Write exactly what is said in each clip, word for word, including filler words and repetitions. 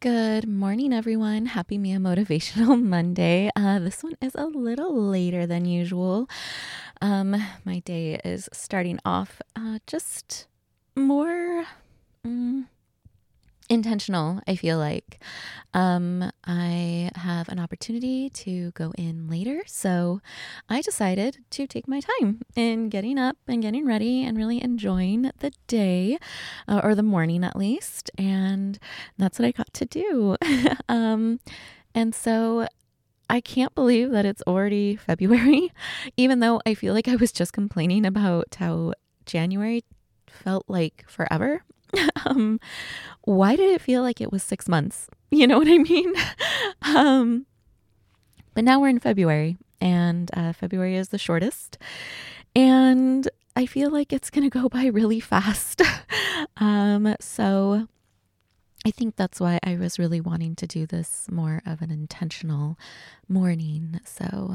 Good morning, everyone. Happy Mia Motivational Monday. Uh, this one is a little later than usual. Um, my day is starting off uh, just more mm, intentional, I feel like. Um, I have an opportunity to go in later, so I decided to take my time in getting up and getting ready and really enjoying the day, uh, or the morning at least, and that's what I got to do. um, and so I can't believe that it's already February, even though I feel like I was just complaining about how January felt like forever. um, why did it feel like it was six months? You know what I mean? um, but now we're in February, and uh, February is the shortest, and I feel like it's going to go by really fast. um, so I think that's why I was really wanting to do this more of an intentional morning. So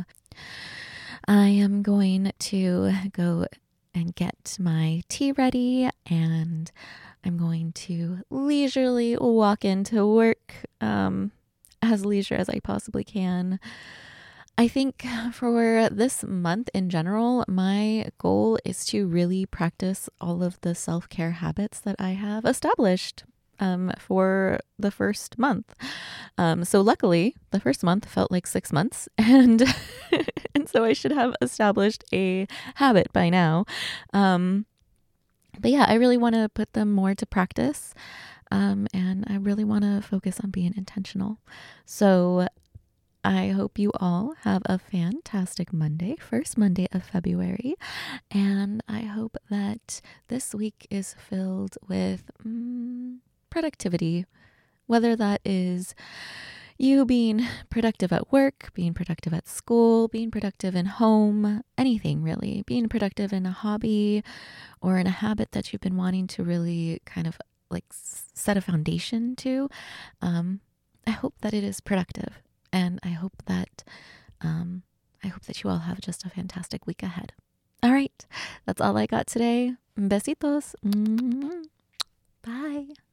I am going to go and get my tea ready, and I'm going to leisurely walk into work, um, as leisure as I possibly can. I think for this month in general, my goal is to really practice all of the self-care habits that I have established um, for the first month. Um, so luckily, the first month felt like six months, and and so I should have established a habit by now. Um, but yeah, I really want to put them more to practice, um, and I really want to focus on being intentional. So I hope you all have a fantastic Monday, first Monday of February, and I hope that this week is filled with mm, productivity, whether that is you being productive at work, being productive at school, being productive in home, anything really, being productive in a hobby or in a habit that you've been wanting to really kind of like set a foundation to. Um, I hope that it is productive, and I hope that um, I hope that you all have just a fantastic week ahead. All right, that's all I got today. Besitos. Bye.